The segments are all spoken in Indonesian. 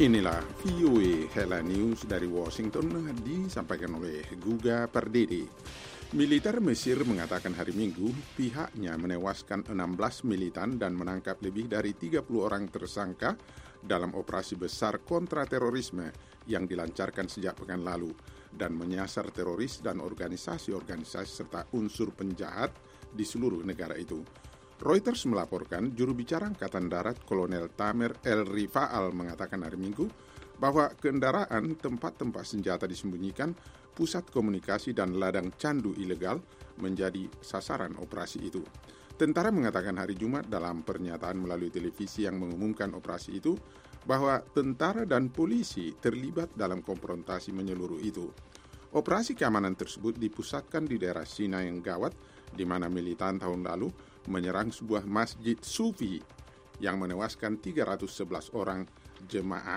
Inilah VOA Hela News dari Washington disampaikan oleh Guga Pardede. Militer Mesir mengatakan hari Minggu pihaknya menewaskan 16 militan dan menangkap lebih dari 30 orang tersangka dalam operasi besar kontraterorisme yang dilancarkan sejak pekan lalu dan menyasar teroris dan organisasi-organisasi serta unsur penjahat di seluruh negara itu. Reuters melaporkan juru bicara Angkatan Darat Kolonel Tamer El Rifaal mengatakan hari Minggu bahwa kendaraan tempat-tempat senjata disembunyikan, pusat komunikasi dan ladang candu ilegal menjadi sasaran operasi itu. Tentara mengatakan hari Jumat dalam pernyataan melalui televisi yang mengumumkan operasi itu bahwa tentara dan polisi terlibat dalam konfrontasi menyeluruh itu. Operasi keamanan tersebut dipusatkan di daerah Sinai yang gawat, di mana militan tahun lalu menyerang sebuah masjid sufi yang menewaskan 311 orang jemaah.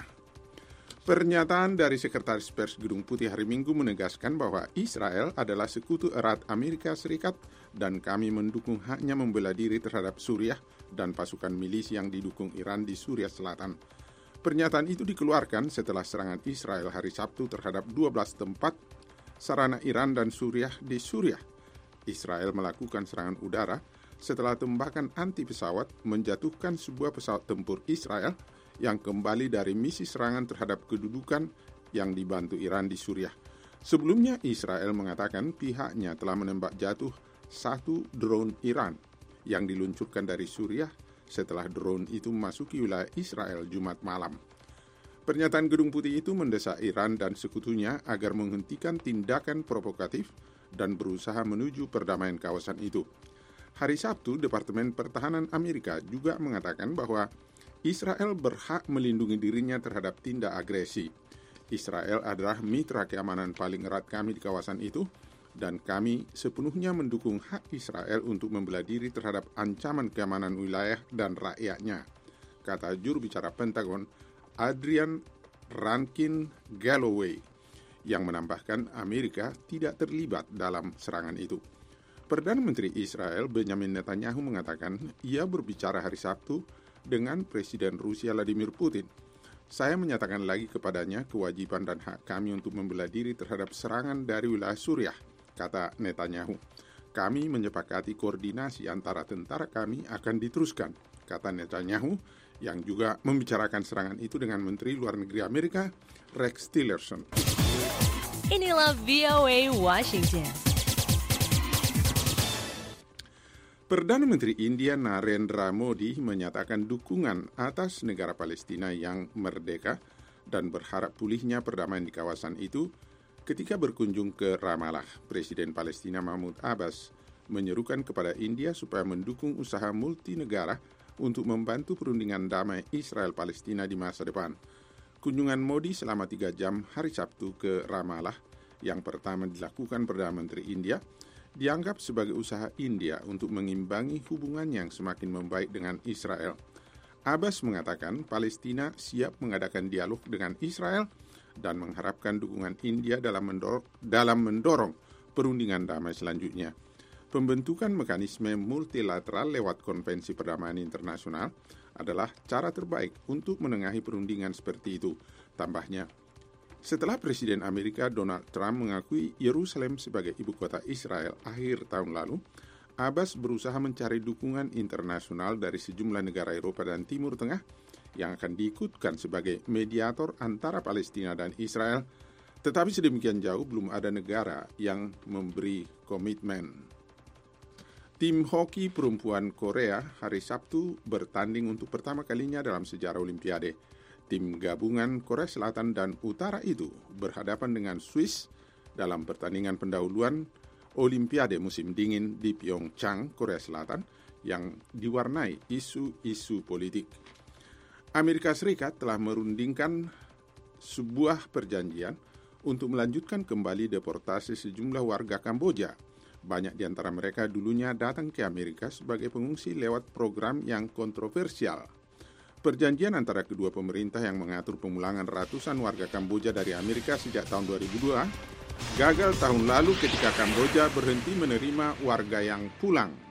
Pernyataan dari Sekretaris Pers Gedung Putih hari Minggu menegaskan bahwa Israel adalah sekutu erat Amerika Serikat dan kami mendukung haknya membela diri terhadap Suriah dan pasukan milisi yang didukung Iran di Suriah Selatan. Pernyataan itu dikeluarkan setelah serangan Israel hari Sabtu terhadap 12 tempat sarana Iran dan Suriah di Suriah. Israel melakukan serangan udara setelah tembakan anti pesawat menjatuhkan sebuah pesawat tempur Israel yang kembali dari misi serangan terhadap kedudukan yang dibantu Iran di Suriah. Sebelumnya Israel mengatakan pihaknya telah menembak jatuh satu drone Iran yang diluncurkan dari Suriah setelah drone itu memasuki wilayah Israel Jumat malam. Pernyataan Gedung Putih itu mendesak Iran dan sekutunya agar menghentikan tindakan provokatif dan berusaha menuju perdamaian kawasan itu. Hari Sabtu, Departemen Pertahanan Amerika juga mengatakan bahwa Israel berhak melindungi dirinya terhadap tindak agresi. Israel adalah mitra keamanan paling erat kami di kawasan itu, dan kami sepenuhnya mendukung hak Israel untuk membela diri terhadap ancaman keamanan wilayah dan rakyatnya, kata juru bicara Pentagon Adrian Rankin Galloway, yang menambahkan Amerika tidak terlibat dalam serangan itu. Perdana Menteri Israel Benjamin Netanyahu mengatakan ia berbicara hari Sabtu dengan Presiden Rusia Vladimir Putin. Saya menyatakan lagi kepadanya kewajiban dan hak kami untuk membela diri terhadap serangan dari wilayah Suriah, kata Netanyahu. Kami menyepakati koordinasi antara tentara kami akan diteruskan, kata Netanyahu, yang juga membicarakan serangan itu dengan Menteri Luar Negeri Amerika Rex Tillerson. Inilah VOA Washington. Perdana Menteri India Narendra Modi menyatakan dukungan atas negara Palestina yang merdeka dan berharap pulihnya perdamaian di kawasan itu ketika berkunjung ke Ramallah. Presiden Palestina Mahmud Abbas menyerukan kepada India supaya mendukung usaha multinegara untuk membantu perundingan damai Israel-Palestina di masa depan. Kunjungan Modi selama 3 jam hari Sabtu ke Ramallah, yang pertama dilakukan Perdana Menteri India, dianggap sebagai usaha India untuk mengimbangi hubungan yang semakin membaik dengan Israel. Abbas mengatakan Palestina siap mengadakan dialog dengan Israel dan mengharapkan dukungan India dalam mendorong perundingan damai selanjutnya. Pembentukan mekanisme multilateral lewat Konvensi Perdamaian Internasional adalah cara terbaik untuk menengahi perundingan seperti itu, tambahnya. Setelah Presiden Amerika Donald Trump mengakui Yerusalem sebagai ibu kota Israel akhir tahun lalu, Abbas berusaha mencari dukungan internasional dari sejumlah negara Eropa dan Timur Tengah yang akan diikutkan sebagai mediator antara Palestina dan Israel, tetapi sedemikian jauh belum ada negara yang memberi komitmen. Tim hoki perempuan Korea hari Sabtu bertanding untuk pertama kalinya dalam sejarah Olimpiade. Tim gabungan Korea Selatan dan Utara itu berhadapan dengan Swiss dalam pertandingan pendahuluan Olimpiade musim dingin di Pyeongchang, Korea Selatan, yang diwarnai isu-isu politik. Amerika Serikat telah merundingkan sebuah perjanjian untuk melanjutkan kembali deportasi sejumlah warga Kamboja. Banyak di antara mereka dulunya datang ke Amerika sebagai pengungsi lewat program yang kontroversial. Perjanjian antara kedua pemerintah yang mengatur pemulangan ratusan warga Kamboja dari Amerika sejak tahun 2002 gagal tahun lalu ketika Kamboja berhenti menerima warga yang pulang.